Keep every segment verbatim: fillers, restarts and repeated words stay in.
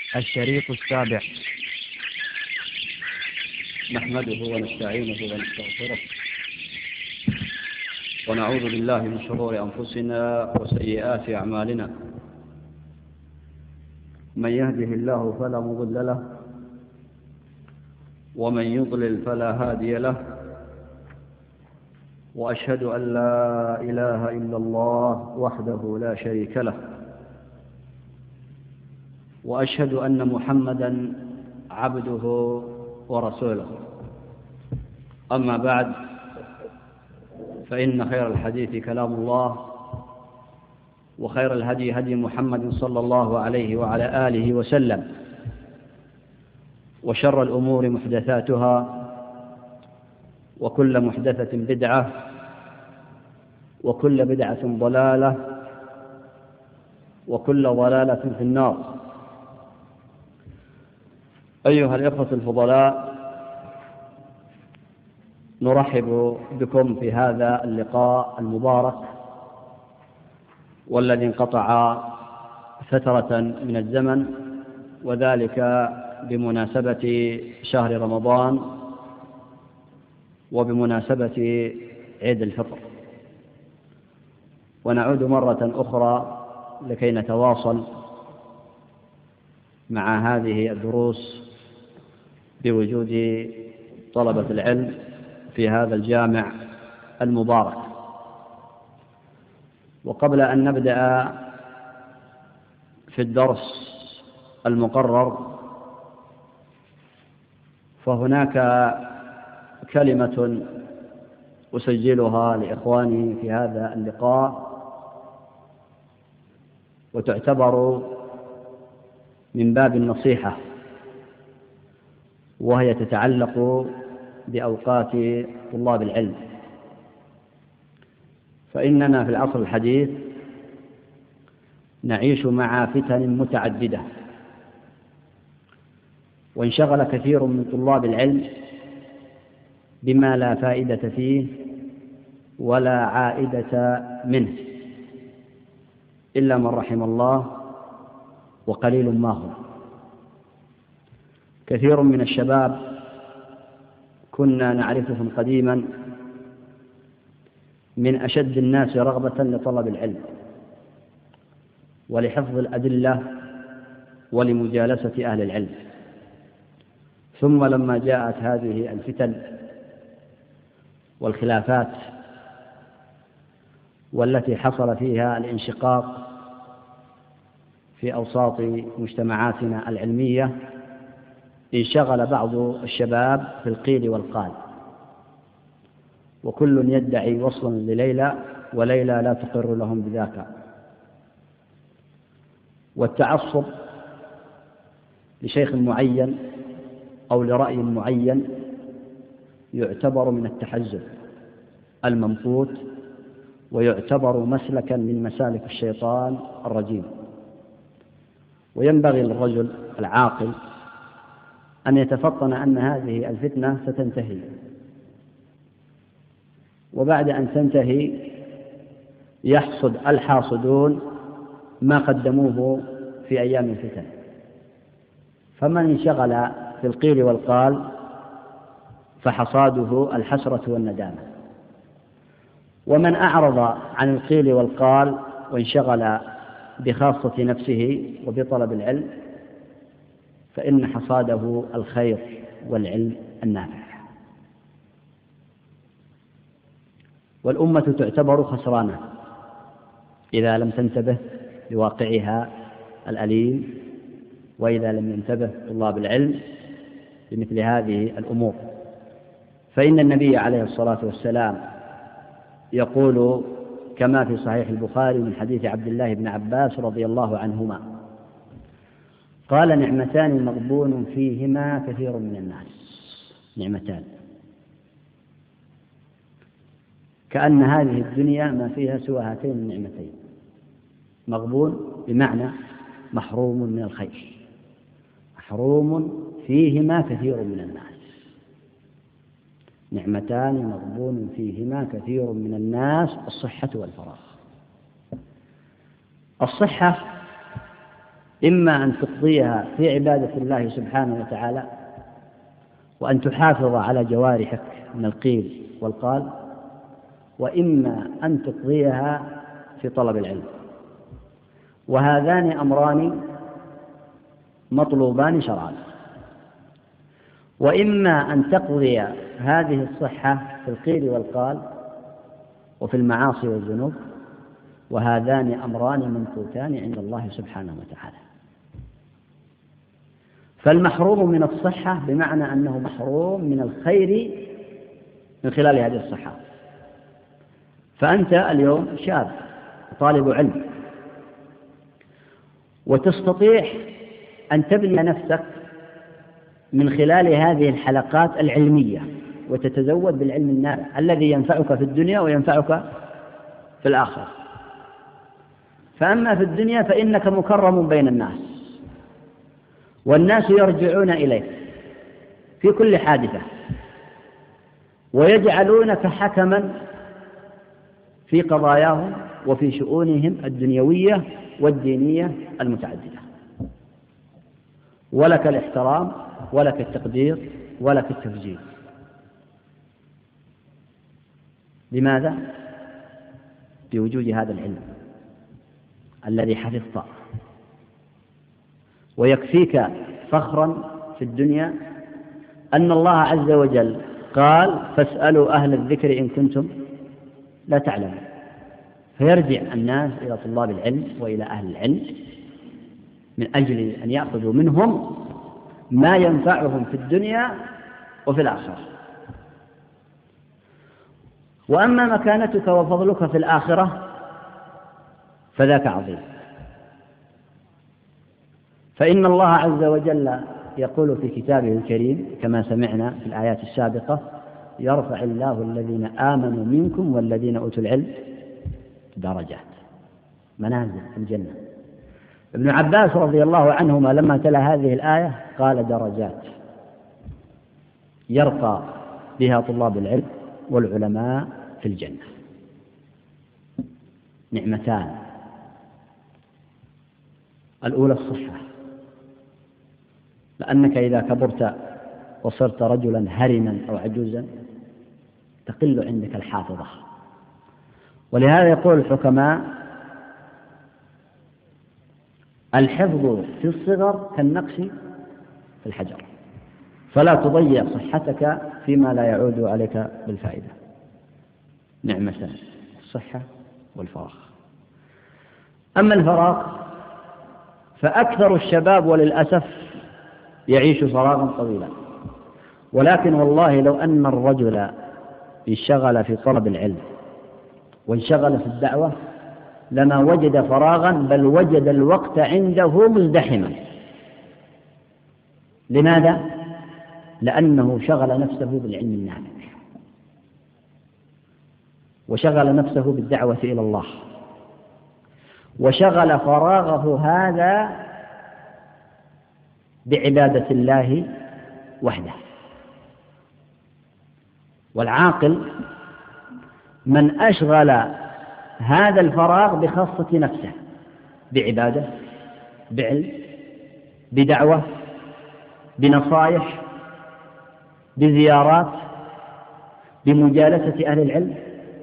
الشريط السابع. نحمده ونستعينه ونستغفره ونعوذ بالله من شرور أنفسنا وسيئات أعمالنا. من يهده الله فلا مضل له ومن يضلل فلا هادي له، وأشهد أن لا إله إلا الله وحده لا شريك له، وأشهد أن محمدا عبده ورسوله. أما بعد، فإن خير الحديث كلام الله، وخير الهدي هدي محمد صلى الله عليه وعلى آله وسلم، وشر الأمور محدثاتها، وكل محدثة بدعة، وكل بدعة ضلالة، وكل ضلالة في النار. أيها الإخوة الفضلاء، نرحب بكم في هذا اللقاء المبارك، والذي انقطع فترة من الزمن، وذلك بمناسبة شهر رمضان وبمناسبة عيد الفطر. ونعود مرة أخرى لكي نتواصل مع هذه الدروس بوجود طلبة العلم في هذا الجامع المبارك. وقبل أن نبدأ في الدرس المقرر، فهناك كلمة أسجلها لإخواني في هذا اللقاء، وتعتبر من باب النصيحة، وهي تتعلق بأوقات طلاب العلم. فإننا في العصر الحديث نعيش مع فتن متعددة، وانشغل كثير من طلاب العلم بما لا فائدة فيه ولا عائدة منه، إلا من رحم الله، وقليل ما هم. كثير من الشباب كنا نعرفهم قديما من أشد الناس رغبة لطلب العلم ولحفظ الأدلة ولمجالسة أهل العلم. ثم لما جاءت هذه الفتن والخلافات والتي حصل فيها الانشقاق في أوساط مجتمعاتنا العلمية، انشغل بعض الشباب في القيل والقال، وكل يدعي وصلا لليلى، وليلى لا تقر لهم بذاك. والتعصب لشيخ معين أو لرأي معين يعتبر من التحزب الممقوت، ويعتبر مسلكا من مسالك الشيطان الرجيم. وينبغي للرجل العاقل أن يتفطن أن هذه الفتنة ستنتهي، وبعد أن تنتهي يحصد الحاصدون ما قدموه في أيام الفتن. فمن انشغل في القيل والقال فحصاده الحسرة والندامة، ومن أعرض عن القيل والقال وانشغل بخاصة نفسه وبطلب العلم فإن حصاده الخير والعلم النافع. والأمة تعتبر خسرانة إذا لم تنتبه لواقعها الأليم، وإذا لم ينتبه طلاب العلم بمثل هذه الأمور. فإن النبي عليه الصلاة والسلام يقول كما في صحيح البخاري من حديث عبد الله بن عباس رضي الله عنهما قال: نعمتان مغبون فيهما كثير من الناس. نعمتان كأن هذه الدنيا ما فيها سوى هاتين النعمتين. مغبون بمعنى محروم من الخير، محروم فيهما كثير من الناس. نعمتان مغبون فيهما كثير من الناس: الصحة والفراغ. الصحة إما أن تقضيها في عبادة الله سبحانه وتعالى وأن تحافظ على جوارحك من القيل والقال، وإما أن تقضيها في طلب العلم، وهذان أمران مطلوبان شرعا. وإما أن تقضي هذه الصحة في القيل والقال وفي المعاصي والذنوب، وهذان أمران ممقوتان عند الله سبحانه وتعالى. فالمحروم من الصحة بمعنى أنه محروم من الخير من خلال هذه الصحة. فأنت اليوم شاب طالب علم، وتستطيع أن تبني نفسك من خلال هذه الحلقات العلمية وتتزود بالعلم النافع الذي ينفعك في الدنيا وينفعك في الآخرة. فأما في الدنيا فإنك مكرم بين الناس، والناس يرجعون إليك في كل حادثة، ويجعلونك حكما في قضاياهم وفي شؤونهم الدنيوية والدينية المتعددة، ولك الاحترام ولك التقدير ولك التفجير. لماذا؟ بوجود هذا العلم الذي حفظته، ويكفيك فخرا في الدنيا أن الله عز وجل قال: فاسألوا أهل الذكر إن كنتم لا تعلمون. فيرجع الناس إلى طلاب العلم وإلى أهل العلم من أجل أن يأخذوا منهم ما ينفعهم في الدنيا وفي الآخرة. وأما مكانتك وفضلك في الآخرة فذاك عظيم، فإن الله عز وجل يقول في كتابه الكريم كما سمعنا في الآيات السابقة: يرفع الله الذين آمنوا منكم والذين أوتوا العلم درجات، منازل في الجنة. ابن عباس رضي الله عنهما لما تلا هذه الآية قال: درجات يرقى بها طلاب العلم والعلماء في الجنة. نعمتان: الأولى الصحة، لأنك إذا كبرت وصرت رجلا هرما أو عجوزا تقل عندك الحافظة. ولهذا يقول الحكماء: الحفظ في الصغر كالنقش في الحجر، فلا تضيع صحتك فيما لا يعود عليك بالفائدة. نعمتان: الصحة والفراغ. أما الفراغ فأكثر الشباب وللأسف يعيش فراغا طويلا، ولكن والله لو أن الرجل انشغل في طلب العلم وانشغل في الدعوة لما وجد فراغا، بل وجد الوقت عنده مزدحما. لماذا؟ لأنه شغل نفسه بالعلم النافع، وشغل نفسه بالدعوة إلى الله، وشغل فراغه هذا بعبادة الله وحده. والعاقل من أشغل هذا الفراغ بخاصة نفسه بعبادة، بعلم، بدعوة، بنصائح، بزيارات، بمجالسة أهل العلم،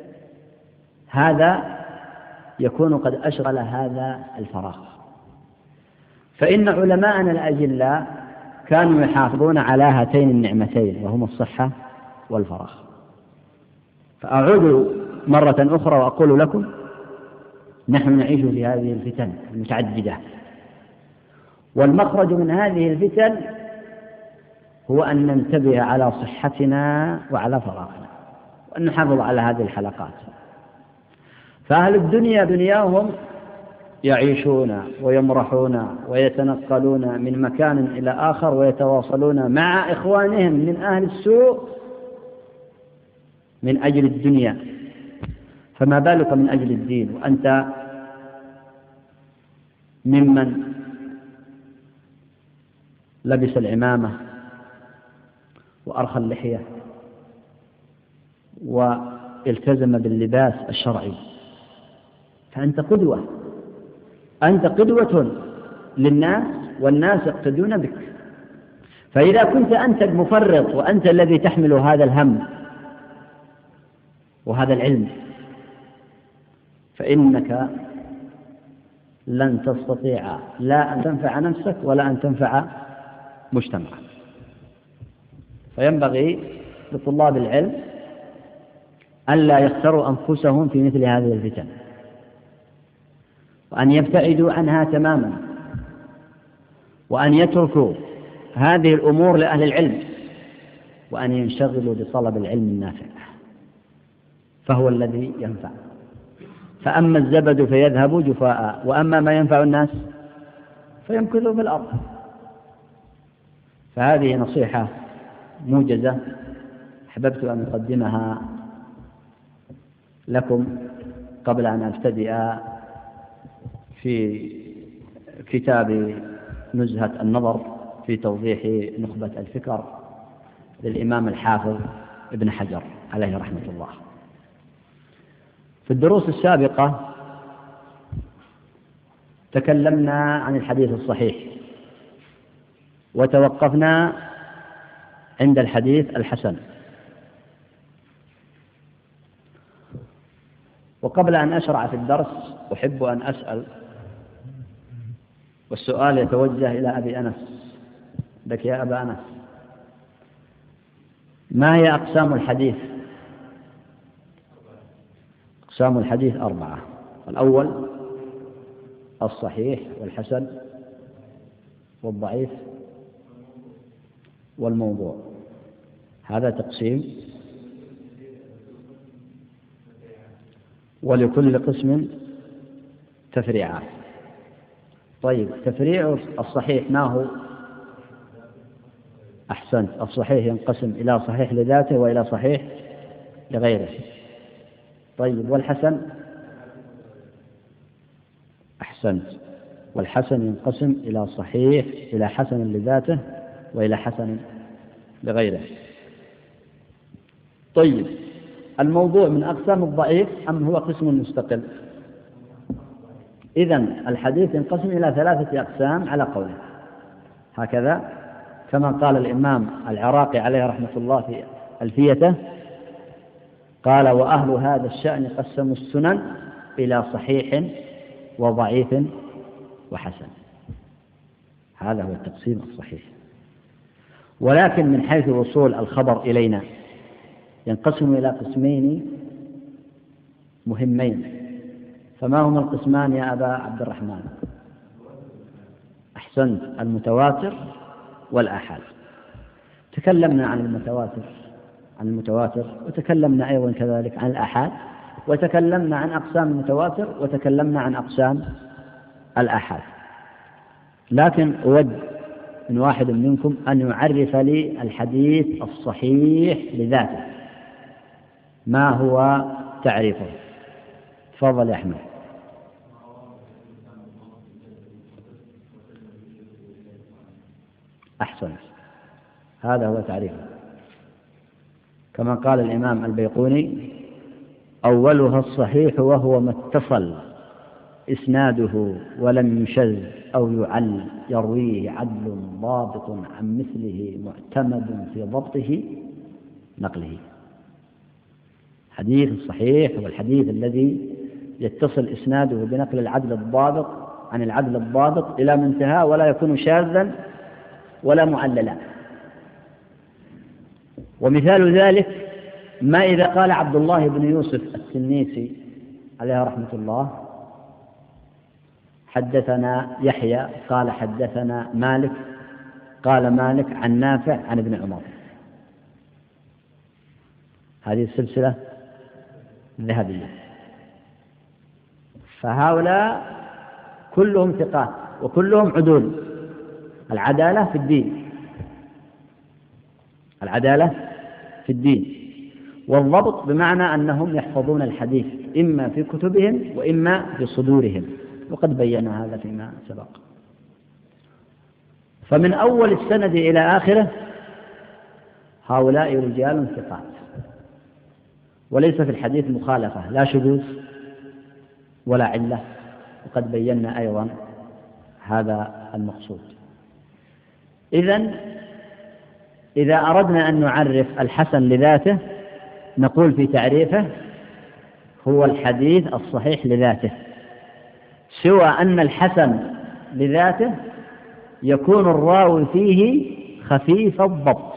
هذا يكون قد أشغل هذا الفراغ. فإن علماءنا الأجلاء كانوا يحافظون على هاتين النعمتين وهما الصحة والفراغ. فأعود مرة أخرى وأقول لكم: نحن نعيش في هذه الفتن المتعددة، والمخرج من هذه الفتن هو أن ننتبه على صحتنا وعلى فراغنا، وأن نحافظ على هذه الحلقات. فأهل الدنيا دنياهم يعيشون ويمرحون ويتنقلون من مكان إلى آخر ويتواصلون مع إخوانهم من أهل السوء من أجل الدنيا، فما بالك من أجل الدين وأنت ممن لبس العمامة وأرخى اللحية والتزم باللباس الشرعي، فأنت قدوة، أنت قدوة للناس والناس يقتدون بك. فإذا كنت أنت المفرط وأنت الذي تحمل هذا الهم وهذا العلم فإنك لن تستطيع لا أن تنفع نفسك ولا أن تنفع مجتمعك. فينبغي لطلاب العلم ألا يخسروا أنفسهم في مثل هذه الفتن، وأن يبتعدوا عنها تماما، وأن يتركوا هذه الأمور لأهل العلم، وأن ينشغلوا بطلب العلم النافع فهو الذي ينفع. فأما الزبد فيذهب جفاء، وأما ما ينفع الناس فيمكث في الأرض. فهذه نصيحة موجزة أحببت أن أقدمها لكم قبل أن أبتدئ في كتاب نزهة النظر في توضيح نخبة الفكر للإمام الحافظ ابن حجر عليه رحمة الله. في الدروس السابقة تكلمنا عن الحديث الصحيح وتوقفنا عند الحديث الحسن. وقبل أن أشرع في الدرس أحب أن أسأل، والسؤال يتوجه إلى أبي أنس، لك يا أبا أنس، ما هي أقسام الحديث؟ أقسام الحديث أربعة. الأول الصحيح والحسن والضعيف والموضوع. هذا تقسيم، ولكل قسم تفريعات. طيب، تفريع الصحيح ما هو؟ أحسنت، الصحيح ينقسم إلى صحيح لذاته وإلى صحيح لغيره. طيب، والحسن؟ أحسنت، والحسن ينقسم إلى صحيح إلى حسن لذاته وإلى حسن لغيره. طيب، الموضوع من أقسام الضعيف أم هو قسم مستقل؟ إذن الحديث ينقسم إلى ثلاثة أقسام على قوله، هكذا كما قال الإمام العراقي عليه رحمة الله في ألفيته، قال: وأهل هذا الشأن قسموا السنن إلى صحيح وضعيف وحسن. هذا هو التقسيم الصحيح. ولكن من حيث وصول الخبر إلينا ينقسم إلى قسمين مهمين. فما هما القسمان يا أبا عبد الرحمن؟ أحسنت، المتواتر والآحاد. تكلمنا عن المتواتر عن المتواتر وتكلمنا أيضا كذلك عن الآحاد، وتكلمنا عن أقسام المتواتر وتكلمنا عن أقسام الآحاد. لكن أود من واحد منكم أن يعرف لي الحديث الصحيح لذاته، ما هو تعريفه؟ تفضل يا أحمد. أحسن، هذا هو تعريفه كما قال الإمام البيقوني: أولها الصحيح وهو ما اتصل إسناده ولم يشذ أو يعل، يرويه عدل ضابط عن مثله معتمد في ضبطه نقله. حديث الصحيح هو الحديث الذي يتصل إسناده بنقل العدل الضابط عن العدل الضابط إلى منتهى، ولا يكون شاذا ولا معللا. ومثال ذلك ما إذا قال عبد الله بن يوسف التنيسي عليه رحمة الله: حدثنا يحيى قال حدثنا مالك قال مالك عن نافع عن ابن عمر. هذه السلسلة الذهبية. فهؤلاء كلهم ثقات وكلهم عدول. العدالة في الدين، العدالة في الدين والضبط بمعنى أنهم يحفظون الحديث إما في كتبهم وإما في صدورهم، وقد بينا هذا فيما سبق. فمن أول السند إلى آخره هؤلاء رجال ثقات، وليس في الحديث مخالفة، لا شذوذ ولا علة، وقد بينا أيضا هذا المقصود. إذن إذا أردنا أن نعرف الحسن لذاته نقول في تعريفه هو الحديث الصحيح لذاته، سوى أن الحسن لذاته يكون الراوي فيه خفيف الضبط.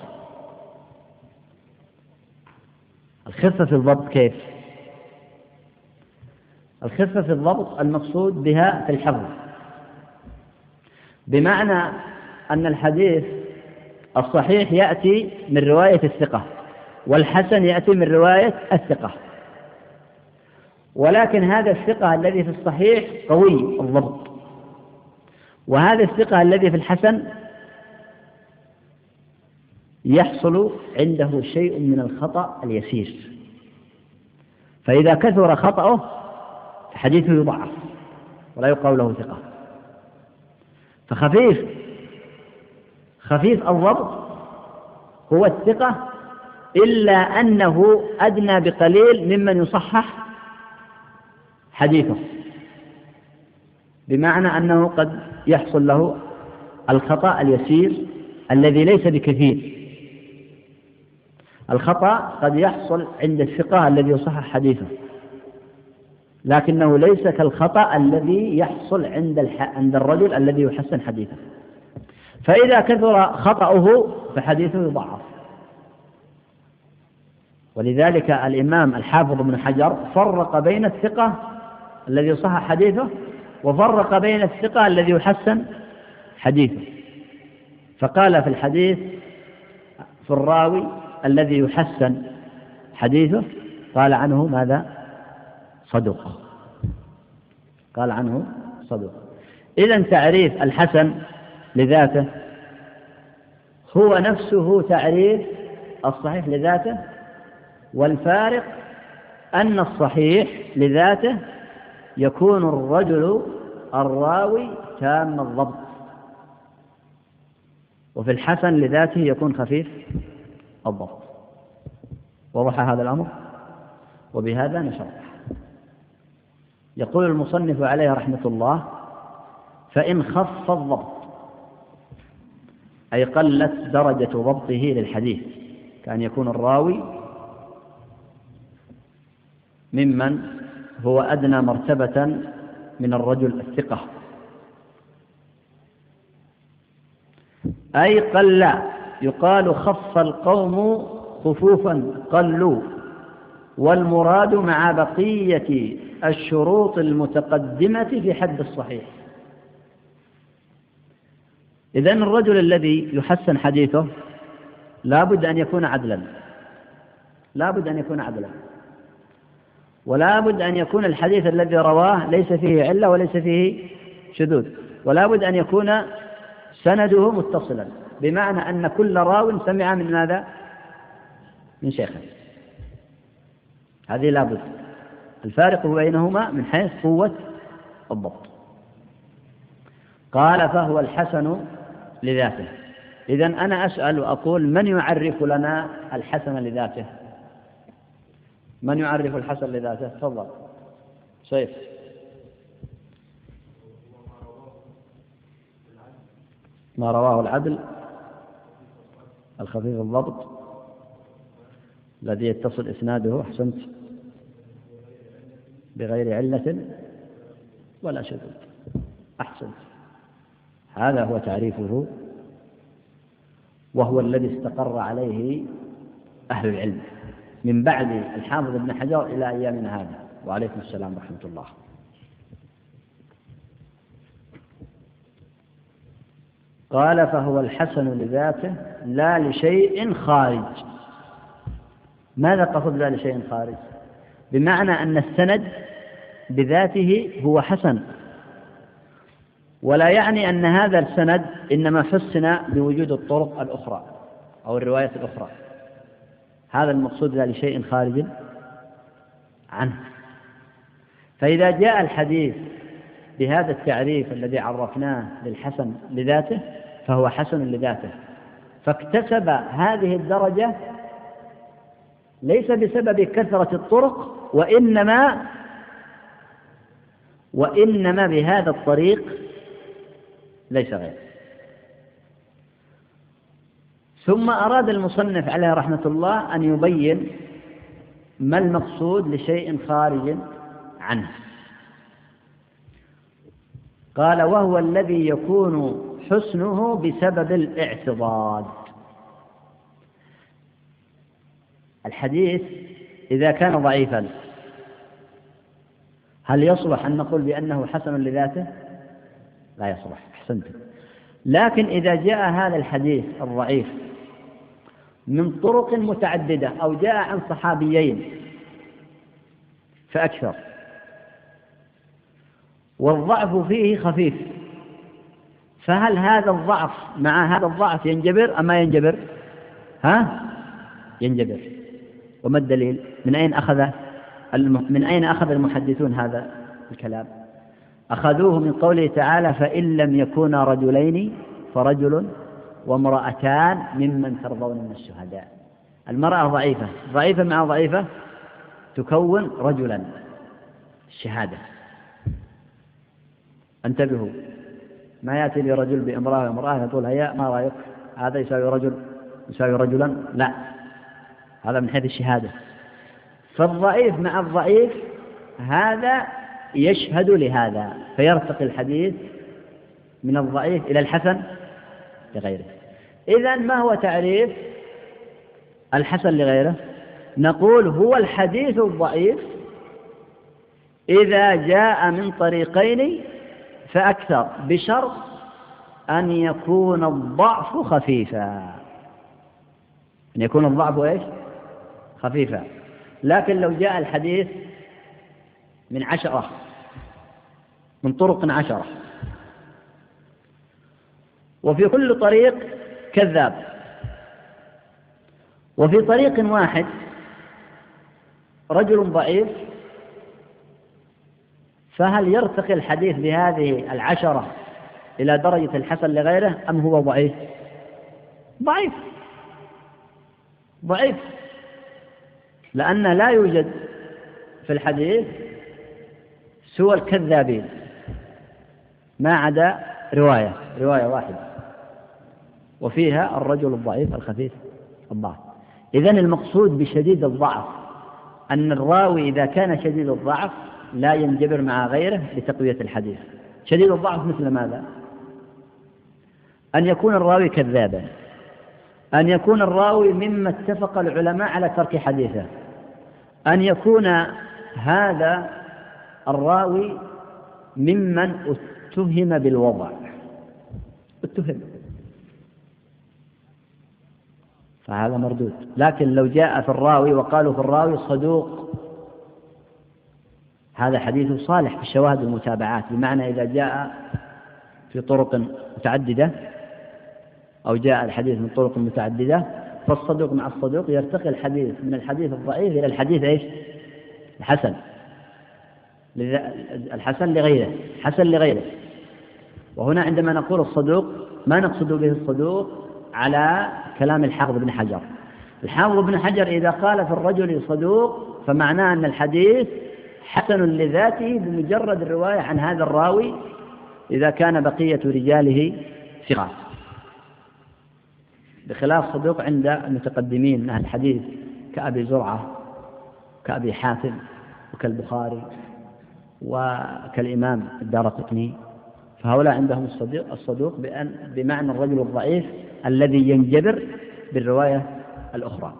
الخفة في الضبط كيف؟ الخفة في الضبط المقصود بها في الحفظ، بمعنى أن الحديث الصحيح يأتي من رواية الثقة، والحسن يأتي من رواية الثقة، ولكن هذا الثقة الذي في الصحيح قوي الضبط، وهذا الثقة الذي في الحسن يحصل عنده شيء من الخطأ اليسير، فإذا كثر خطأه فحديثه يضعف ولا يقال له ثقة. فخفيف خفيف الضبط هو الثقة، إلا أنه أدنى بقليل ممن يصحح حديثه، بمعنى أنه قد يحصل له الخطأ اليسير الذي ليس بكثير. الخطأ قد يحصل عند الثقة الذي يصحح حديثه، لكنه ليس كالخطأ الذي يحصل عند الح... عند الرجل الذي يحسن حديثه. فإذا كثر خطأه فحديثه يضعف. ولذلك الإمام الحافظ ابن حجر فرق بين الثقة الذي يصحح حديثه وفرق بين الثقة الذي يحسن حديثه، فقال في الحديث في الراوي الذي يحسن حديثه قال عنه ماذا؟ صدوق. قال عنه صدوق. إذن تعريف الحسن لذاته هو نفسه تعريف الصحيح لذاته، والفارق أن الصحيح لذاته يكون الرجل الراوي تام الضبط، وفي الحسن لذاته يكون خفيف الضبط. وضح هذا الأمر؟ وبهذا نشرح. يقول المصنف عليه رحمة الله: فإن خف الضبط أي قلت درجة ضبطه للحديث، كأن يكون الراوي ممن هو أدنى مرتبة من الرجل الثقة، أي قل، يقال خف القوم خفوفا قلوا، والمراد مع بقية الشروط المتقدمة في حد الصحيح. إذن الرجل الذي يحسن حديثه لا بد أن يكون عدلا، لا بد أن يكون عدلا، ولا بد أن يكون الحديث الذي رواه ليس فيه علة وليس فيه شذوذ، ولا بد أن يكون سنده متصلا، بمعنى أن كل راو سمع من ماذا؟ من شيخه. هذه لا بد. الفارق بينهما من حيث قوة الضبط. قال: فهو الحسن لذاته. إذن أنا أسأل وأقول: من يعرف لنا الحسن لذاته؟ من يعرف الحسن لذاته؟ تفضل سيف. ما رواه العدل الخفيف الضبط الذي يتصل إسناده، أحسنت، بغير علة ولا شذوذ، أحسنت. هذا هو تعريفه، وهو الذي استقر عليه أهل العلم من بعد الحافظ ابن حجر إلى أيامنا هذا، وعليكم السلام ورحمة الله. قال: فهو الحسن لذاته لا لشيء خارج. ماذا قصد لا لشيء خارج؟ بمعنى أن السند بذاته هو حسن، ولا يعني أن هذا السند إنما حسن بوجود الطرق الأخرى أو الرواية الأخرى. هذا المقصود لا لشيء خارج عنه. فإذا جاء الحديث بهذا التعريف الذي عرفناه للحسن لذاته فهو حسن لذاته، فاكتسب هذه الدرجة ليس بسبب كثرة الطرق، وإنما وإنما بهذا الطريق ليس غيره. ثم أراد المصنف عليه رحمة الله أن يبين ما المقصود لشيء خارج عنه. قال: وهو الذي يكون حسنه بسبب الاعتضاد. الحديث إذا كان ضعيفا هل يصلح أن نقول بأنه حسن لذاته؟ لا يصلح. أحسنتم. لكن إذا جاء هذا الحديث الضعيف من طرق متعددة أو جاء عن صحابيين فأكثر والضعف فيه خفيف، فهل هذا الضعف مع هذا الضعف ينجبر أم ما ينجبر؟ ها؟ ينجبر. وما الدليل؟ من أين أخذ من أين أخذ المحدثون هذا الكلام؟ أخذوه من قوله تعالى: فإن لم يكونا رجلين فرجل وامرأتان ممن ترضون من الشهداء. المرأة ضعيفة، ضعيفة مع ضعيفة تكون رجلا الشهادة. انتبهوا، ما يأتي لرجل بامرأة وامرأة يقول: هيا ما رأيك هذا يساوي رجل يساوي رجلا؟ لا، هذا من حيث الشهادة. فالضعيف مع الضعيف هذا يشهد لهذا، فيرتقي الحديث من الضعيف إلى الحسن لغيره. إذن ما هو تعريف الحسن لغيره؟ نقول: هو الحديث الضعيف إذا جاء من طريقين فأكثر، بشرط أن يكون الضعف خفيفا. أن يكون الضعف إيش؟ خفيفا. لكن لو جاء الحديث من عشرة من طرق عشرة وفي كل طريق كذاب، وفي طريق واحد رجل ضعيف، فهل يرتقي الحديث بهذه العشرة إلى درجة الحسن لغيره أم هو ضعيف؟ ضعيف ضعيف لأن لا يوجد في الحديث سوى الكذابين ما عدا رواية رواية واحدة وفيها الرجل الضعيف الخفيف الضعف. إذن المقصود بشديد الضعف أن الراوي إذا كان شديد الضعف لا ينجبر مع غيره لتقوية الحديث. شديد الضعف مثل ماذا؟ أن يكون الراوي كذابا، أن يكون الراوي مما اتفق العلماء على ترك حديثه، أن يكون هذا الراوي ممن اتهم بالوضع، اتهم، فهذا مردود. لكن لو جاء في الراوي وقالوا في الراوي صدوق، هذا حديث صالح في الشواهد والمتابعات، بمعنى إذا جاء في طرق متعددة أو جاء الحديث من طرق متعددة فالصدوق مع الصدوق يرتقي الحديث من الحديث الضعيف إلى الحديث إيش؟ الحسن، الحسن لغيره، حسن لغيره. وهنا عندما نقول الصدوق ما نقصد به الصدوق على كلام الحافظ بن حجر. الحافظ بن حجر إذا قال في الرجل صدوق فمعناه أن الحديث حسن لذاته بمجرد الرواية عن هذا الراوي إذا كان بقية رجاله ثقات، بخلاف صدوق عند المتقدمين من أهل الحديث كأبي زرعة كأبي حاتم وكالبخاري وكالإمام الدارقطني، فهؤلاء عندهم الصدوق, الصدوق بأن بمعنى الرجل الضعيف الذي ينجبر بالرواية الأخرى.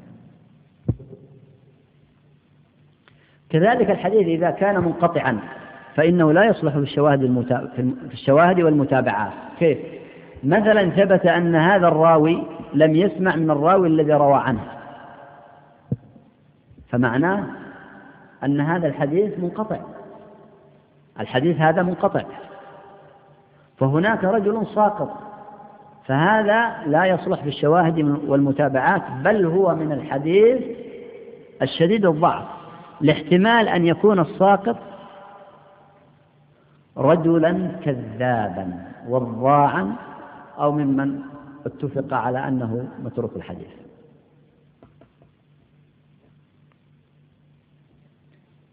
كذلك الحديث إذا كان منقطعا فإنه لا يصلح في الشواهد, المتا... في الشواهد والمتابعات. كيف؟ مثلا ثبت أن هذا الراوي لم يسمع من الراوي الذي روى عنه، فمعناه أن هذا الحديث منقطع، الحديث هذا منقطع، فهناك رجل ساقط، فهذا لا يصلح في الشواهد والمتابعات، بل هو من الحديث الشديد الضعف، لاحتمال أن يكون الساقط رجلا كذابا وضاعا أو ممن اتفق على أنه متروك الحديث.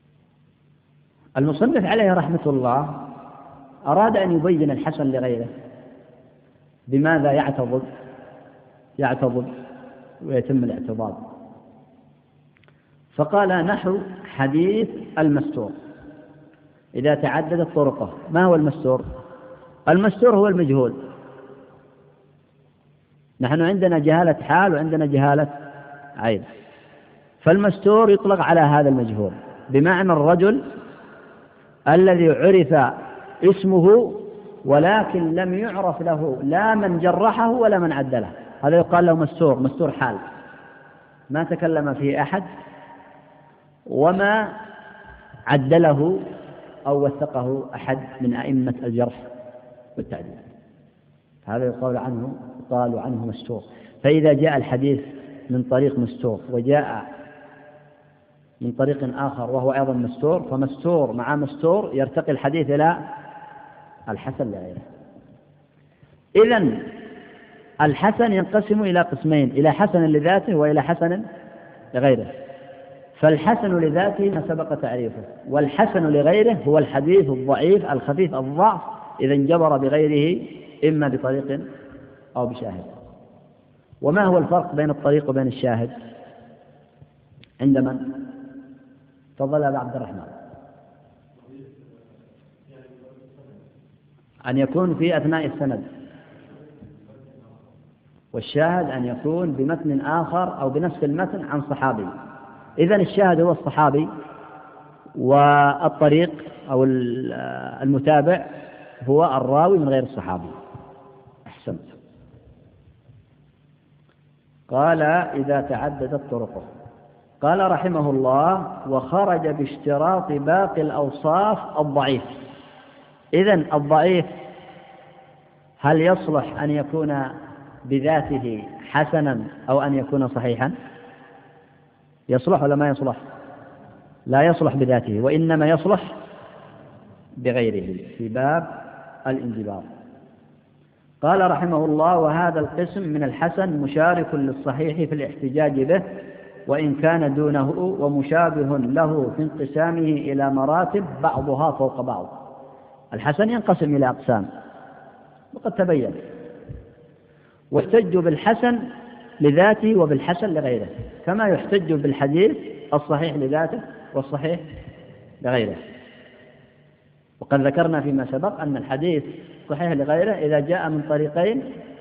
المصنف عليه رحمة الله أراد أن يبين الحسن لغيره بماذا يعتضد يعتضد ويتم الاعتضاد. فقال نحو حديث المستور إذا تعددت طرقه. ما هو المستور؟ المستور هو المجهول. نحن عندنا جهالة حال وعندنا جهالة عين، فالمستور يطلق على هذا المجهول، بمعنى الرجل الذي عرف اسمه ولكن لم يعرف له لا من جرحه ولا من عدله، هذا يقال له مستور، مستور حال، ما تكلم فيه أحد وما عدله أو وثقه أحد من أئمة الجرح والتعديل، هذا يقال عنه يقال عنه مستور. فإذا جاء الحديث من طريق مستور وجاء من طريق آخر وهو أيضا مستور، فمستور مع مستور يرتقي الحديث إلى الحسن لغيره. إذن الحسن ينقسم إلى قسمين، إلى حسن لذاته وإلى حسن لغيره. فالحسن لذاته ما سبق تعريفه، والحسن لغيره هو الحديث الضعيف الخفيف الضعف إذا انجبر بغيره إما بطريق أو بشاهد. وما هو الفرق بين الطريق وبين الشاهد عند من؟ تفضل يا عبد الرحمن. أن يكون في أثناء السند، والشاهد أن يكون بمتن آخر أو بنفس المتن عن صحابي. إذن الشاهد هو الصحابي، والطريق أو المتابع هو الراوي من غير الصحابي. أحسنت. قال إذا تعددت طرقه. قال رحمه الله وخرج باشتراط باقي الأوصاف الضعيف. إذن الضعيف هل يصلح أن يكون بذاته حسنا أو أن يكون صحيحا؟ يصلح ولا ما يصلح؟ لا يصلح بذاته، وإنما يصلح بغيره في باب الانجبار. قال رحمه الله وهذا القسم من الحسن مشارك للصحيح في الاحتجاج به وإن كان دونه، ومشابه له في انقسامه إلى مراتب بعضها فوق بعض. الحسن ينقسم إلى أقسام وقد تبين، واحتج بالحسن لذاته وبالحسن لغيره، كما يحتج بالحديث الصحيح لذاته والصحيح لغيره. وقد ذكرنا فيما سبق أن الحديث صحيح لغيره إذا جاء من طريقين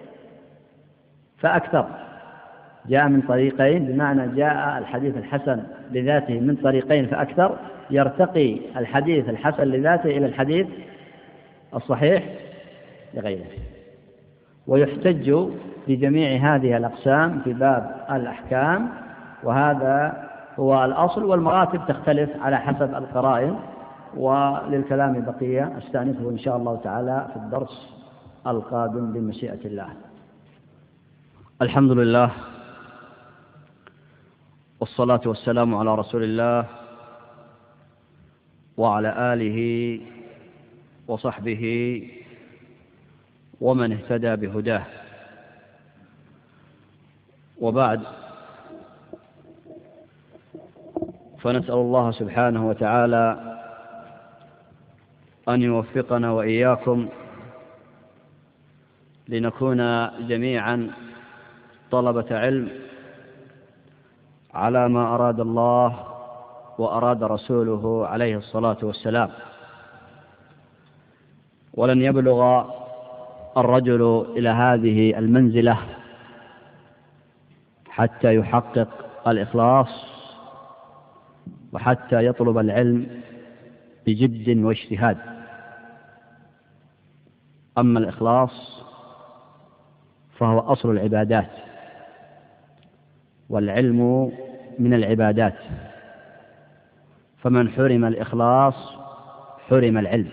فأكثر، جاء من طريقين بمعنى جاء الحديث الحسن لذاته من طريقين فأكثر، يرتقي الحديث الحسن لذاته إلى الحديث الصحيح لغيره. ويحتج بجميع هذه الأقسام في باب الأحكام، وهذا هو الأصل، والمراتب تختلف على حسب القرائن. وللكلام بقية أستأنفه إن شاء الله تعالى في الدرس القادم بمشيئة الله. الحمد لله والصلاة والسلام على رسول الله وعلى آله وصحبه ومن اهتدى بهداه، وبعد، فنسأل الله سبحانه وتعالى أن يوفقنا وإياكم لنكون جميعا طلبة علم على ما أراد الله وأراد رسوله عليه الصلاة والسلام. ولن يبلغ الرجل إلى هذه المنزلة حتى يحقق الإخلاص وحتى يطلب العلم بجد واجتهاد. أما الإخلاص فهو أصل العبادات، والعلم من العبادات، فمن حرم الإخلاص حرم العلم،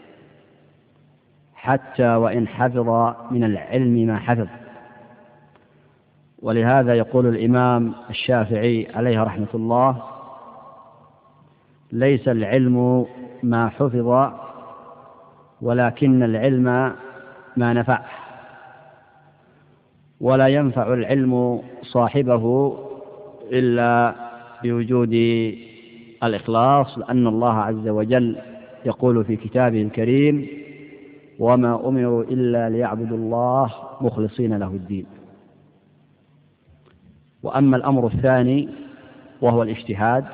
حتى وإن حفظ من العلم ما حفظ. ولهذا يقول الإمام الشافعي عليه رحمة الله: ليس العلم ما حفظ ولكن العلم ما نفع، ولا ينفع العلم صاحبه إلا بوجود الإخلاص، لأن الله عز وجل يقول في كتابه الكريم: وما أمروا إلا ليعبدوا الله مخلصين له الدين. وأما الأمر الثاني وهو الاجتهاد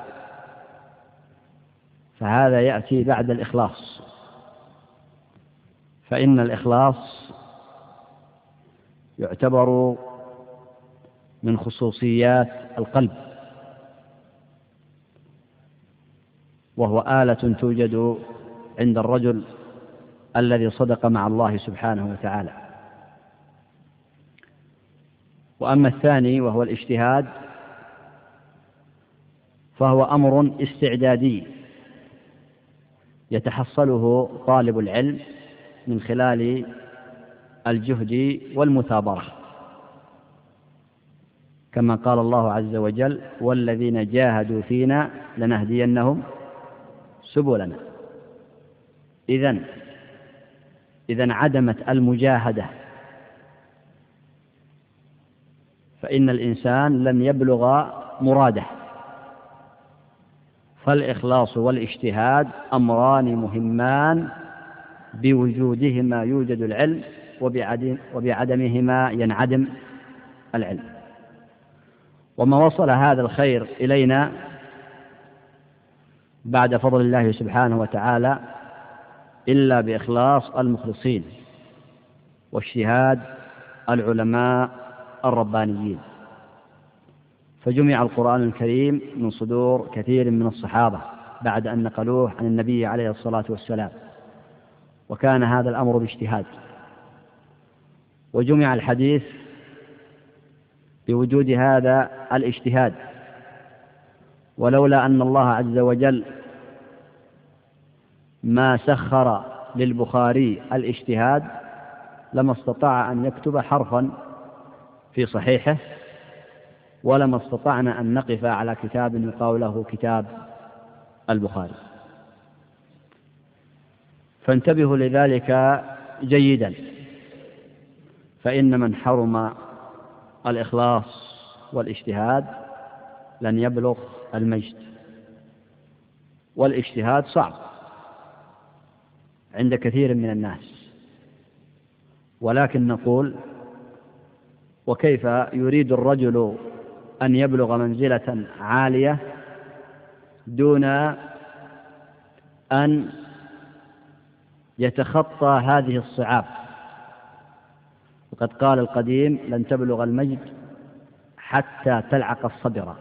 فهذا يأتي بعد الإخلاص، فإن الإخلاص يعتبر من خصوصيات القلب، وهو آلة توجد عند الرجل الذي صدق مع الله سبحانه وتعالى. وأما الثاني وهو الاجتهاد فهو أمر استعدادي يتحصله طالب العلم من خلال الجهد والمثابرة، كما قال الله عز وجل: والذين جاهدوا فينا لنهدينهم سبلنا. إذن إذن عدمت المجاهدة فإن الإنسان لن يبلغ مراده. فالإخلاص والاجتهاد أمران مهمان بوجودهما يوجد العلم، وبعدمهما ينعدم العلم. وما وصل هذا الخير إلينا بعد فضل الله سبحانه وتعالى إلا بإخلاص المخلصين واجتهاد العلماء الربانيين. فجمع القرآن الكريم من صدور كثير من الصحابة بعد أن نقلوه عن النبي عليه الصلاة والسلام، وكان هذا الأمر باجتهاد. وجمع الحديث بوجود هذا الاجتهاد، ولولا أن الله عز وجل ما سخر للبخاري الاجتهاد لما استطاع أن يكتب حرفا في صحيحه، ولما استطعنا أن نقف على كتاب يقال له كتاب البخاري. فانتبهوا لذلك جيدا، فإن من حرم الإخلاص والاجتهاد لن يبلغ المجد. والاجتهاد صعب عند كثير من الناس، ولكن نقول: وكيف يريد الرجل أن يبلغ منزلة عالية دون أن يتخطى هذه الصعاب؟ وقد قال القديم: لن تبلغ المجد حتى تلعق الصدر.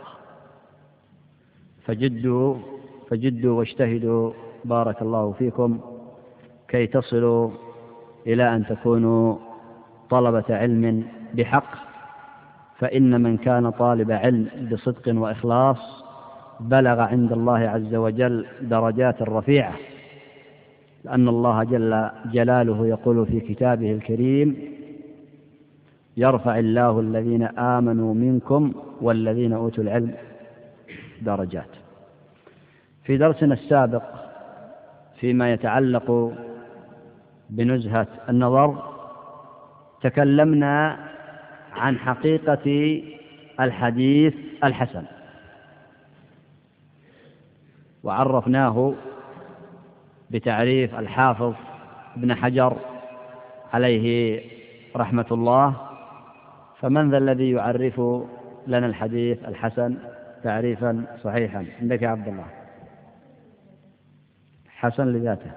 فجدوا فجدوا واجتهدوا بارك الله فيكم كي تصلوا إلى أن تكونوا طلبة علم بحق. فإن من كان طالب علم بصدق وإخلاص بلغ عند الله عز وجل درجات رفيعة، لأن الله جل جلاله يقول في كتابه الكريم: يرفع الله الذين آمنوا منكم والذين أوتوا العلم درجات. في درسنا السابق فيما يتعلق بنزهة النظر تكلمنا عن حقيقة الحديث الحسن، وعرفناه بتعريف الحافظ ابن حجر عليه رحمة الله. فمن ذا الذي يعرف لنا الحديث الحسن تعريفا صحيحا؟ عندك يا عبد الله. حسن لذاته.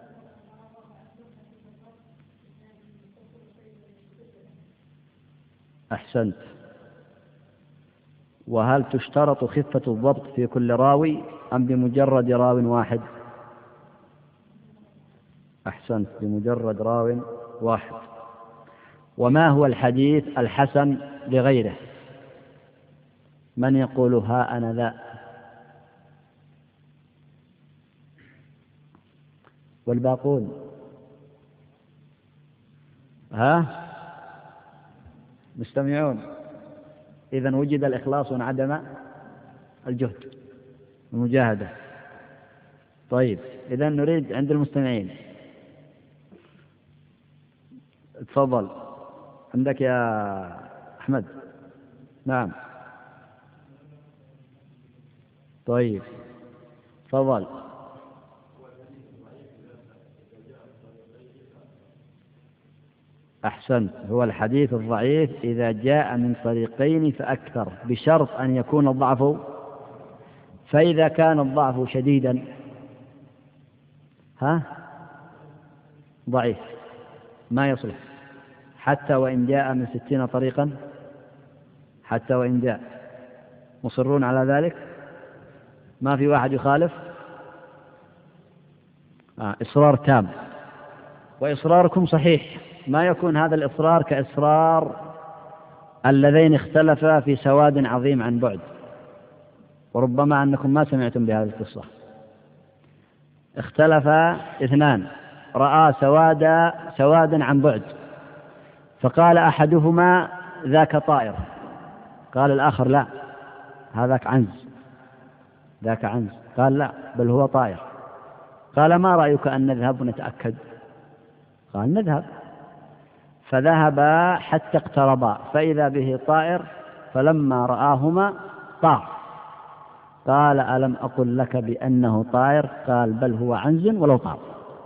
أحسنت. وهل تشترط خفة الضبط في كل راوي أم بمجرد راو واحد؟ أحسنت، بمجرد راو واحد. وما هو الحديث الحسن لغيره؟ من يقول ها أنا ذا؟ والباقون ها مستمعون؟ إذن وجد الإخلاص وانعدم الجهد والمجاهدة. طيب، إذن نريد عند المستمعين. تفضل، عندك يا أحمد. نعم، طيب تفضل. أحسنت، هو الحديث الضعيف إذا جاء من طريقين فأكثر بشرط أن يكون الضعف، فإذا كان الضعف شديدا ها ضعيف ما يصلح حتى وإن جاء من ستين طريقا، حتى وإن جاء. مصرون على ذلك؟ ما في واحد يخالف؟ آه إصرار تام، وإصراركم صحيح، ما يكون هذا الإصرار كإصرار اللذين اختلفا في سواد عظيم عن بعد، وربما أنكم ما سمعتم بهذه القصة. اختلف اثنان رأى سوادا سوادا عن بعد، فقال أحدهما ذاك طائر، قال الآخر لا هذاك عنز، ذاك عنز، قال لا بل هو طائر. قال ما رأيك أن نذهب ونتأكد؟ قال نذهب. فذهبا حتى اقتربا فإذا به طائر، فلما رآهما طار. قال ألم أقل لك بأنه طائر؟ قال بل هو عنز ولو طار.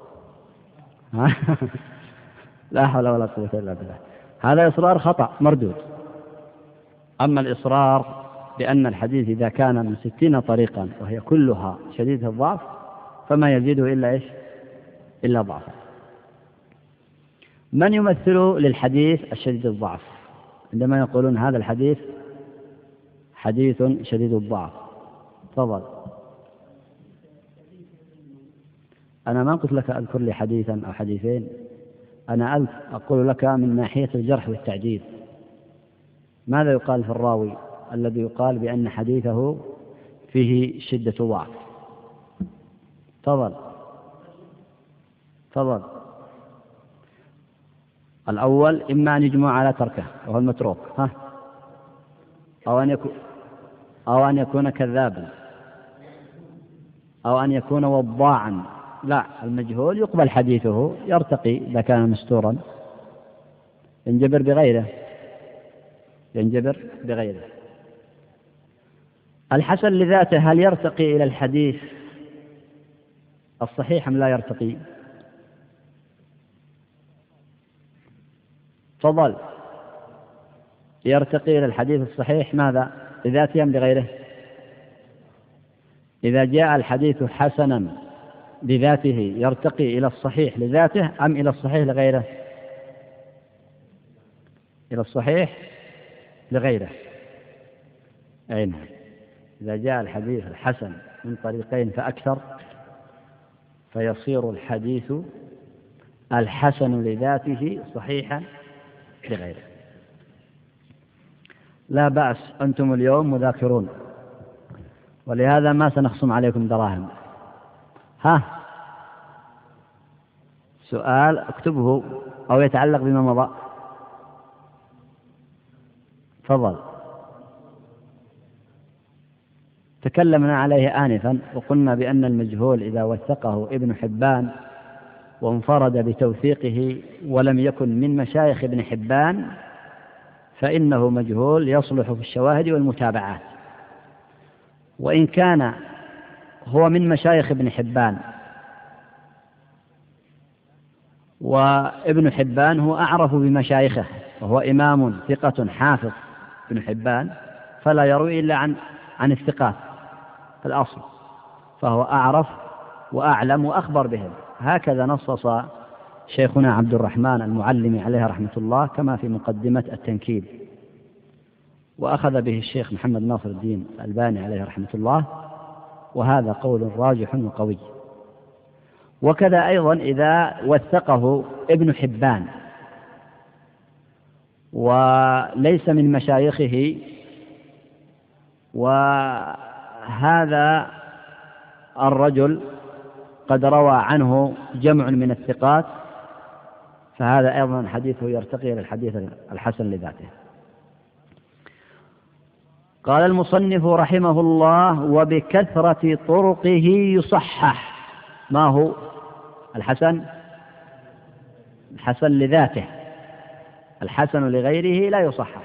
لا حول ولا قوة إلا بالله. هذا إصرار خطأ مردود. أما الإصرار بأن الحديث إذا كان من ستين طريقا وهي كلها شديدة الضعف فما يزيده إلا إيش؟ إلا ضعفا. من يمثل للحديث الشديد الضعف عندما يقولون هذا الحديث حديث شديد الضعف؟ تفضل. أنا ما قلت لك أذكر لي حديثا أو حديثين، أنا أقول لك من ناحية الجرح والتعديل ماذا يقال في الراوي الذي يقال بأن حديثه فيه شدة ضعف؟ تفضل تفضل. الأول إما أن يجمع على تركه وهو المتروك، ها، أو أن يكون أو أن يكون كذابا، أو أن يكون وضاعا. لا، المجهول يقبل حديثه، يرتقي إذا كان مستورا، ينجبر بغيره ينجبر بغيره. الحسن لذاته هل يرتقي إلى الحديث الصحيح أم لا يرتقي؟ تفضل. يرتقي إلى الحديث الصحيح ماذا؟ لذاته أم بغيره؟ إذا جاء الحديث حسنا لذاته يرتقي إلى الصحيح لذاته أم إلى الصحيح لغيره؟ إلى الصحيح لغيره. أي نعم، إذا جاء الحديث الحسن من طريقين فأكثر فيصير الحديث الحسن لذاته صحيحا لغيره. لا بأس، أنتم اليوم مذاكرون ولهذا ما سنخصم عليكم دراهم. ها، سؤال اكتبه أو يتعلق بما مضى. تفضل. تكلمنا عليه آنفا وقلنا بأن المجهول إذا وثقه ابن حبان وانفرد بتوثيقه ولم يكن من مشايخ ابن حبان فإنه مجهول يصلح في الشواهد والمتابعات. وإن كان هو من مشايخ ابن حبان وابن حبان هو أعرف بمشايخه وهو إمام ثقة حافظ ابن حبان، فلا يروي إلا عن عن الثقات في الأصل، فهو أعرف وأعلم وأخبر بهم. هكذا نصص شيخنا عبد الرحمن المعلمي عليه رحمة الله كما في مقدمة التنكيل، وأخذ به الشيخ محمد ناصر الدين الألباني عليه رحمة الله، وهذا قول راجح وقوي. وكذا أيضا إذا وثقه ابن حبان وليس من مشايخه وهذا الرجل قد روى عنه جمع من الثقات، فهذا أيضا حديثه يرتقي إلى الحديث الحسن لذاته. قال المصنف رحمه الله: وبكثرة طرقه يصحح. ما هو الحسن؟ الحسن لذاته، الحسن لغيره لا يصحح.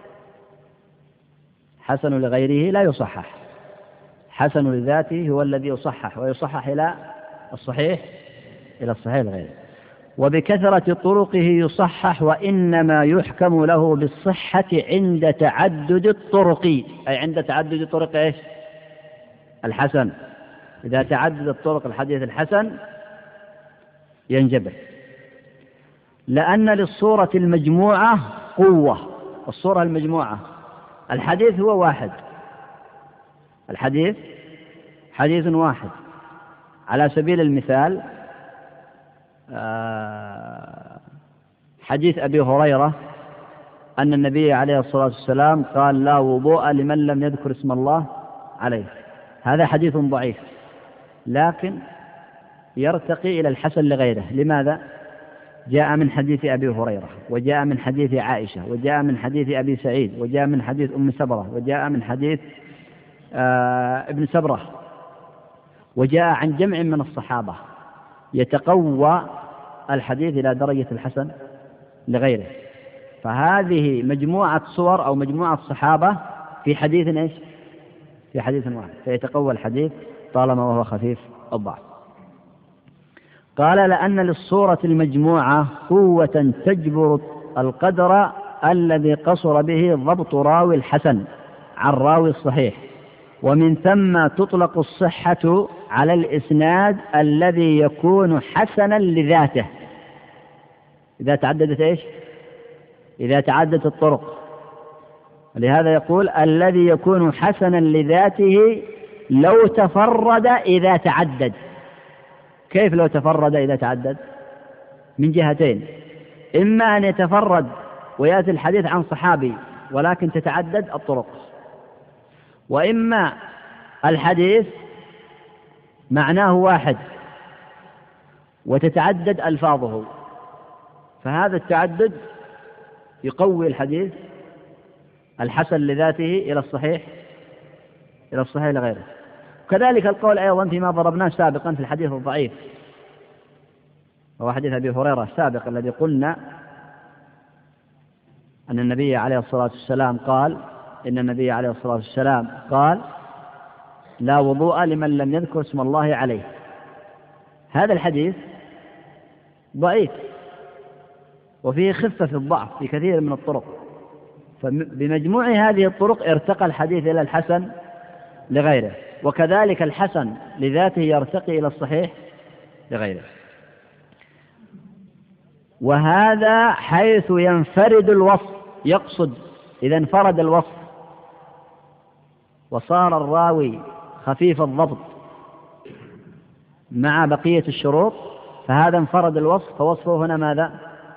حسن لغيره لا يصحح، حسن لذاته هو الذي يصحح، ويصحح إلى الصحيح إلى الصحيح لغيره. وبكثرة طرقه يصحح، وإنما يحكم له بالصحة عند تعدد الطرق، أي عند تعدد طرق إيش؟ الحسن. إذا تعددت طرق الحديث الحسن ينجبر، لأن للصورة المجموعة قوة. الصورة المجموعة، الحديث هو واحد، الحديث حديث واحد. على سبيل المثال حديث أبي هريرة أن النبي عليه الصلاة والسلام قال: لا وضوء لمن لم يذكر اسم الله عليه. هذا حديث ضعيف، لكن يرتقي إلى الحسن لغيره. لماذا؟ جاء من حديث أبي هريرة، وجاء من حديث عائشة، وجاء من حديث أبي سعيد، وجاء من حديث أم سبرة، وجاء من حديث آه ابن سبرة، وجاء عن جمع من الصحابة، يتقوى الحديث إلى درجة الحسن لغيره. فهذه مجموعة صور أو مجموعة صحابة في حديث إيش؟ في حديث واحد، فيتقوى الحديث طالما وهو خفيف الضعف. قال: لأن للصورة المجموعة قوة تجبر القدر الذي قصر به ضبط راوي الحسن عن راوي الصحيح، ومن ثم تطلق الصحة على الإسناد الذي يكون حسنا لذاته إذا تعددت إيش؟ إذا تعددت الطرق. لهذا يقول: الذي يكون حسنا لذاته لو تفرد إذا تعدد. كيف لو تفرد إذا تعدد؟ من جهتين: إما أن يتفرد ويأتي الحديث عن صحابي ولكن تتعدد الطرق، وإما الحديث معناه واحد وتتعدد ألفاظه، فهذا التعدد يقوي الحديث الحسن لذاته إلى الصحيح إلى الصحيح لغيره. كذلك القول أيضا فيما ضربناه سابقا في الحديث الضعيف، وهو حديث أبي هريرة السابق الذي قلنا أن النبي عليه الصلاة والسلام قال إن النبي عليه الصلاة والسلام قال: لا وضوء لمن لم يذكر اسم الله عليه. هذا الحديث ضعيف وفيه خفة في الضعف في كثير من الطرق، فبمجموع هذه الطرق ارتقى الحديث إلى الحسن لغيره، وكذلك الحسن لذاته يرتقي إلى الصحيح لغيره. وهذا حيث ينفرد الوصف، يقصد إذا انفرد الوصف وصار الراوي خفيف الضبط مع بقية الشروط، فهذا انفرد الوصف. فوصفه هنا ماذا؟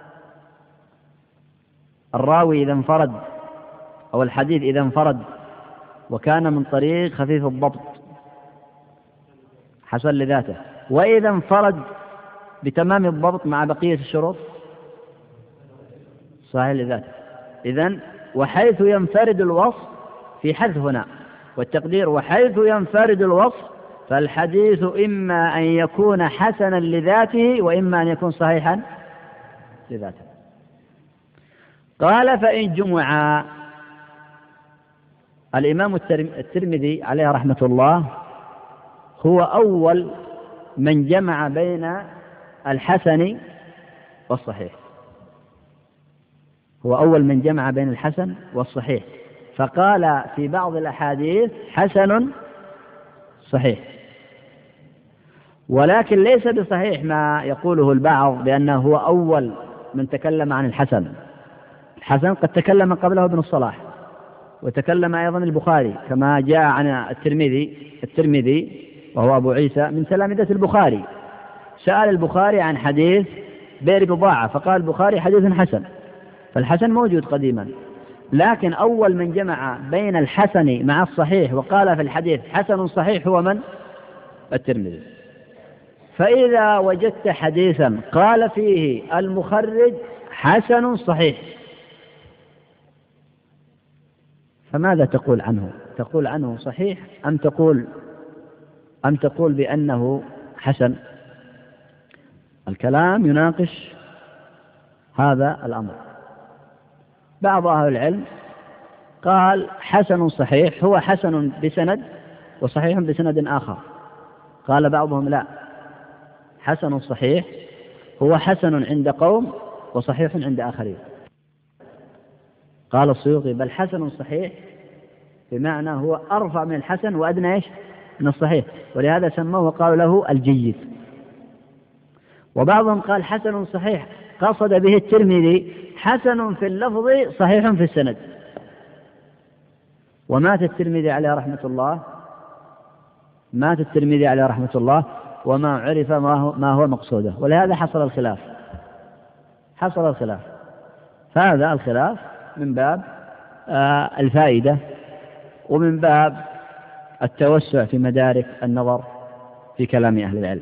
الراوي إذا انفرد أو الحديث إذا انفرد وكان من طريق خفيف الضبط حسن لذاته، وإذا انفرد بتمام الضبط مع بقية الشروط صحيح لذاته. إذن وحيث ينفرد الوصف في حذف هنا، والتقدير وحيث ينفرد الوصف فالحديث إما أن يكون حسنا لذاته وإما أن يكون صحيحا لذاته. قال: فإن جمع. الإمام الترمذي عليه رحمة الله هو أول من جمع بين الحسن والصحيح، هو أول من جمع بين الحسن والصحيح، فقال في بعض الأحاديث حسن صحيح، ولكن ليس بصحيح ما يقوله البعض بأنه هو أول من تكلم عن الحسن. الحسن قد تكلم قبله ابن الصلاح، وتكلم أيضا البخاري كما جاء عن الترمذي الترمذي وهو أبو عيسى من تلامذة البخاري، سأل البخاري عن حديث بئر بضاعة فقال البخاري حديث حسن، فالحسن موجود قديما، لكن أول من جمع بين الحسن مع الصحيح وقال في الحديث حسن صحيح هو من؟ الترمذي. فإذا وجدت حديثا قال فيه المخرج حسن صحيح، فماذا تقول عنه؟ تقول عنه صحيح أم تقول أم تقول بأنه حسن؟ الكلام يناقش هذا الأمر. بعض أهل العلم قال حسن صحيح هو حسن بسند وصحيح بسند آخر. قال بعضهم لا، حسن صحيح هو حسن عند قوم وصحيح عند آخرين. قال السيوطي بل حسن صحيح بمعنى هو أرفع من الحسن وأدنى إيش من الصحيح، ولهذا سموه وقالوا له الجيد. وبعضهم قال حسن صحيح قصد به الترمذي حسن في اللفظ صحيح في السند. ومات الترمذي عليه رحمة الله مات الترمذي عليه رحمة الله وما عرف ما هو, ما هو مقصوده، ولهذا حصل الخلاف حصل الخلاف فهذا الخلاف من باب آه الفائدة ومن باب التوسع في مدارك النظر في كلام أهل العلم.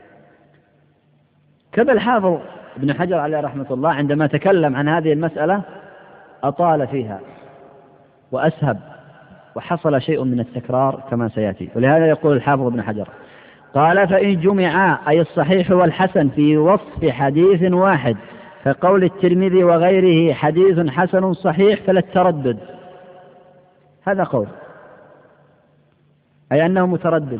كذا الحافظ ابن حجر عليه رحمة الله عندما تكلم عن هذه المسألة أطال فيها وأسهب وحصل شيء من التكرار كما سيأتي، ولهذا يقول الحافظ ابن حجر قال فإن جمعا أي الصحيح والحسن في وصف حديث واحد كقول الترمذي وغيره حديث حسن صحيح فلا التردد. هذا قول أي أنه متردد،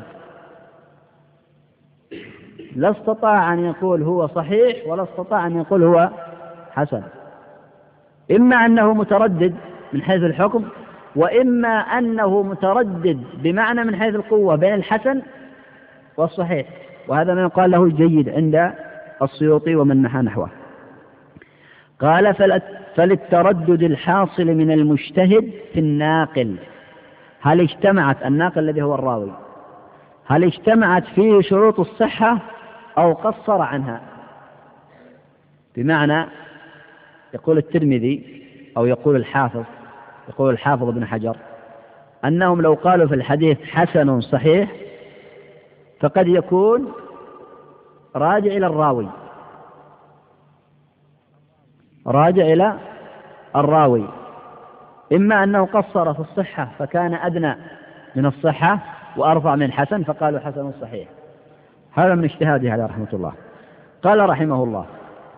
لا استطاع أن يقول هو صحيح ولا استطاع أن يقول هو حسن، إما أنه متردد من حيث الحكم وإما أنه متردد بمعنى من حيث القوة بين الحسن والصحيح، وهذا ما يقال له الجيد عند السيوطي ومن نحى نحوه. قال فللتردد الحاصل من المجتهد في الناقل هل اجتمعت الناقل الذي هو الراوي هل اجتمعت فيه شروط الصحة أو قصر عنها. بمعنى يقول الترمذي أو يقول الحافظ يقول الحافظ ابن حجر أنهم لو قالوا في الحديث حسن صحيح فقد يكون راجع إلى الراوي راجع إلى الراوي إما أنه قصر في الصحة فكان أدنى من الصحة وأرفع من حسن فقالوا حسن صحيح. هذا من اجتهاده عليه رحمة الله. قال رحمه الله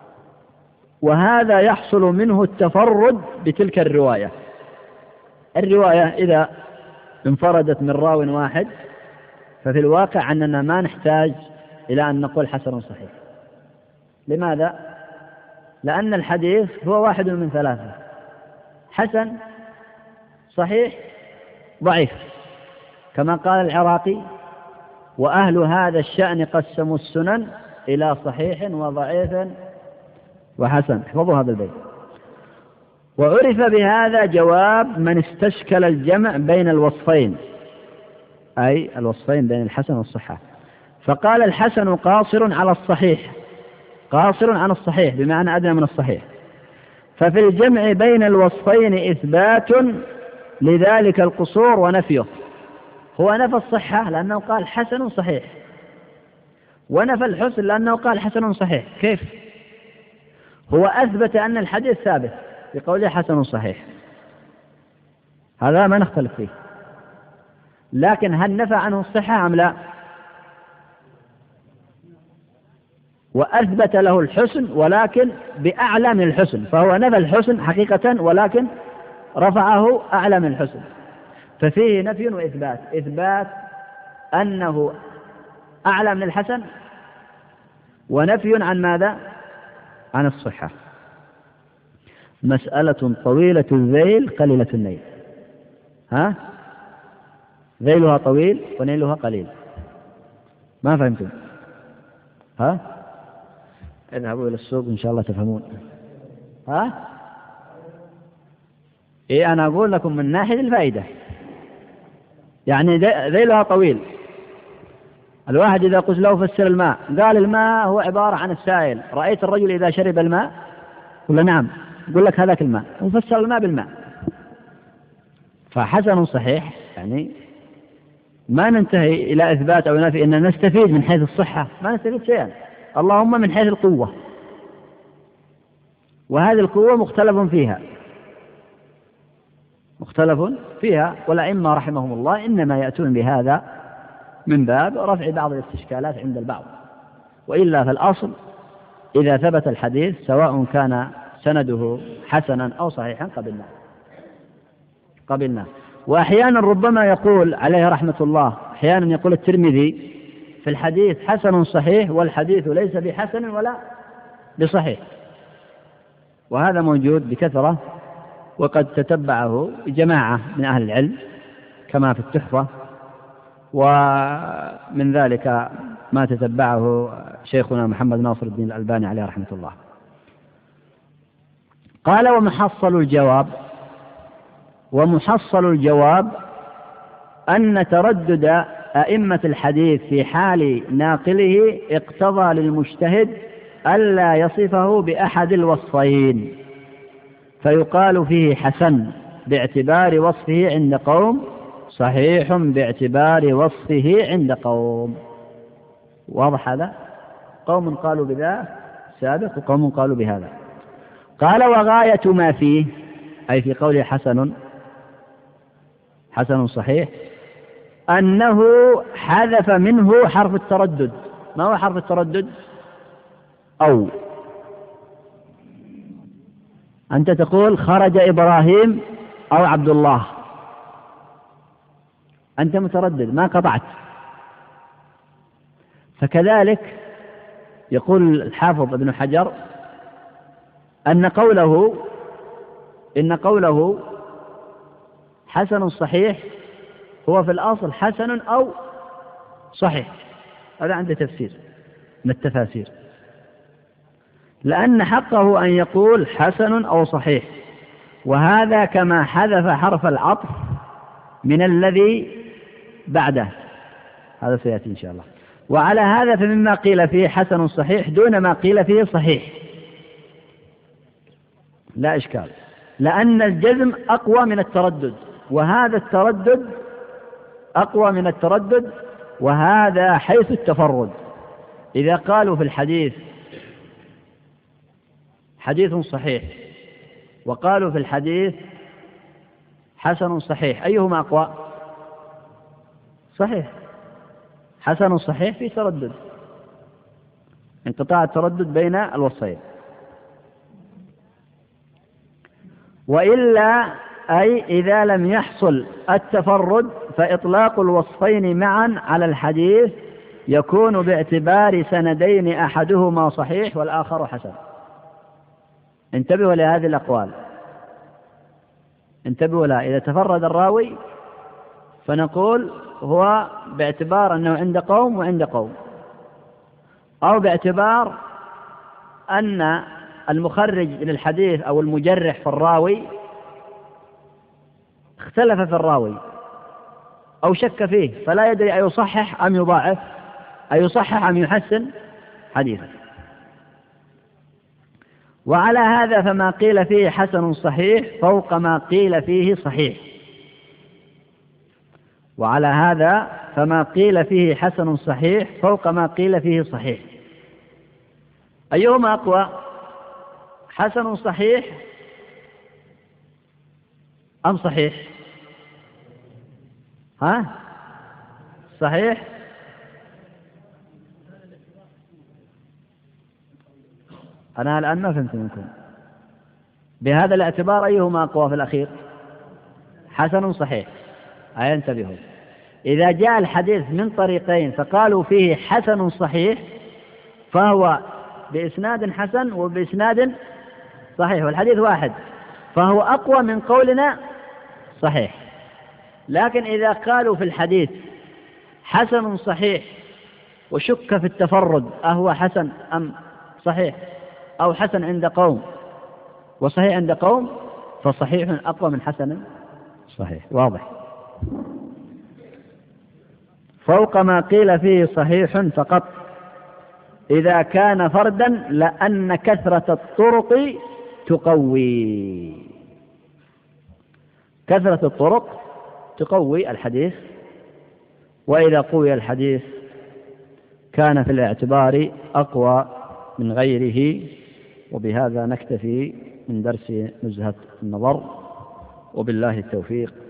وهذا يحصل منه التفرد بتلك الرواية. الرواية إذا انفردت من راو واحد ففي الواقع أننا ما نحتاج إلى أن نقول حسن صحيح. لماذا؟ لأن الحديث هو واحد من ثلاثة: حسن، صحيح، ضعيف، كما قال العراقي وأهل هذا الشأن قسموا السنن إلى صحيح وضعيف وحسن. احفظوا هذا البيت. وعرف بهذا جواب من استشكل الجمع بين الوصفين، أي الوصفين بين الحسن والصحة، فقال الحسن قاصر على الصحيح قاصر عن الصحيح بمعنى أدنى من الصحيح، ففي الجمع بين الوصفين إثبات لذلك القصور ونفيه. هو نفى الصحة لأنه قال حسن صحيح، ونفى الحسن لأنه قال حسن صحيح. كيف؟ هو أثبت أن الحديث ثابت بقوله حسن صحيح، هذا ما نختلف فيه، لكن هل نفى عنه الصحة أم لا؟ وأثبت له الحسن ولكن بأعلى من الحسن، فهو نفى الحسن حقيقة ولكن رفعه أعلى من الحسن، ففيه نفي وإثبات. إثبات أنه أعلى من الحسن، ونفي عن ماذا؟ عن الصحة. مسألة طويلة الذيل قليلة النيل. ها؟ ذيلها طويل ونيلها قليل. ما فهمتم؟ ها؟ اذهبوا إلى السوق إن شاء الله تفهمون. ها؟ إيه، أنا أقول لكم من ناحية الفائدة. يعني ذيلها طويل. الواحد إذا قلت له فسر الماء قال الماء هو عبارة عن السائل. رأيت الرجل إذا شرب الماء؟ قل نعم. يقول لك هذاك الماء، وفسر الماء بالماء. فحسن صحيح يعني ما ننتهي إلى إثبات أو نفي، إن نستفيد من حيث الصحة ما نستفيد شيئا، اللهم من حيث القوة، وهذه القوة مختلف فيها مختلف فيها والأئمة رحمهم الله إنما يأتون بهذا من باب رفع بعض الاستشكالات عند البعض، وإلا فالأصل إذا ثبت الحديث سواء كان سنده حسنا أو صحيحا قبلنا قبلنا وأحيانا ربما يقول عليه رحمة الله، أحيانا يقول الترمذي في الحديث حسن صحيح والحديث ليس بحسن ولا بصحيح، وهذا موجود بكثرة، وقد تتبعه جماعة من أهل العلم كما في التحفة، ومن ذلك ما تتبعه شيخنا محمد ناصر الدين الألباني عليه رحمة الله. قال: ومحصل الجواب ومحصل الجواب أن تردد أئمة الحديث في حال ناقله اقتضى للمجتهد ألا يصفه بأحد الوصفين، فيقال فيه حسن باعتبار وصفه عند قوم، صحيح باعتبار وصفه عند قوم. واضح هذا؟ قوم قالوا بذا سابق وقوم قالوا بهذا. قال: وغاية ما فيه، أي في قوله حسن حسن صحيح، أنه حذف منه حرف التردد. ما هو حرف التردد؟ أو أنت تقول خرج إبراهيم أو عبد الله، أنت متردد ما قطعت. فكذلك يقول الحافظ ابن حجر أن قوله إن قوله حسن صحيح هو في الأصل حسن أو صحيح. هذا عنده تفسير من التفاسير، لأن حقه أن يقول حسن أو صحيح، وهذا كما حذف حرف العطف من الذي بعده، هذا سيأتي إن شاء الله. وعلى هذا فمما قيل فيه حسن صحيح دون ما قيل فيه صحيح لا إشكال، لأن الجزم أقوى من التردد، وهذا التردد أقوى من التردد، وهذا حيث التفرد. إذا قالوا في الحديث حديث صحيح وقالوا في الحديث حسن صحيح، أيهما أقوى؟ صحيح. حسن صحيح في تردد، انقطاع التردد بين الوصفين. وإلا أي إذا لم يحصل التفرد فإطلاق الوصفين معا على الحديث يكون باعتبار سندين أحدهما صحيح والآخر حسن. انتبهوا لهذه الأقوال، انتبهوا لها. إذا تفرد الراوي فنقول هو باعتبار أنه عند قوم وعند قوم، أو باعتبار أن المخرج للحديث أو المجرح في الراوي اختلف في الراوي أو شك فيه فلا يدري أيصحح أم يضاعف، أيصحح أم يحسن حديثا. وعلى هذا فما قيل فيه حسن صحيح فوق ما قيل فيه صحيح. وعلى هذا فما قيل فيه حسن صحيح فوق ما قيل فيه صحيح. أيهما أقوى؟ حسن صحيح أم صحيح؟ ها؟ صحيح؟ أنا الآن ما فهمت منكم. بهذا الاعتبار أيهما أقوى في الأخير؟ حسن صحيح. أي انتبهوا، إذا جاء الحديث من طريقين فقالوا فيه حسن صحيح فهو بإسناد حسن وبإسناد صحيح، والحديث واحد، فهو أقوى من قولنا صحيح. لكن إذا قالوا في الحديث حسن صحيح وشك في التفرد أهو حسن أم صحيح، أو حسن عند قوم وصحيح عند قوم، فصحيح أقوى من حسن صحيح. واضح؟ فوق ما قيل فيه صحيح فقط إذا كان فردا، لأن كثرة الطرق تقوي كثرة الطرق تقوي الحديث، وإذا قوي الحديث كان في الاعتبار أقوى من غيره. وبهذا نكتفي من درس نزهة النظر، وبالله التوفيق.